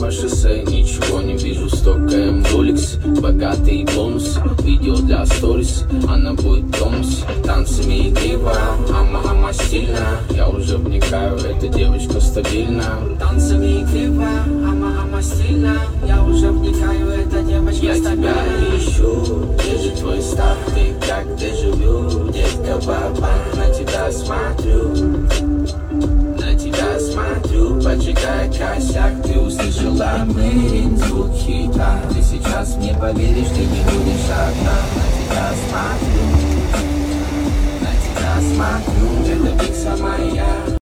по шоссе, ничего не вижу, стокаем роликс, богатые бонусы, видео для сторис, она будет тонус, танцами игриво, ама стильно, я уже вникаю, эта девочка стабильна. Танцами игриво, ама стильно, я уже вникаю, эта девочка стабильна. Я тебя ищу, где же твой став, ты как дежавю, детка бабанг, на тебя смотрю. Поджигая косяк, ты услышала мэрин звук хита. Ты сейчас мне поверишь, ты не будешь одна. На тебя смотрю, это пикса моя.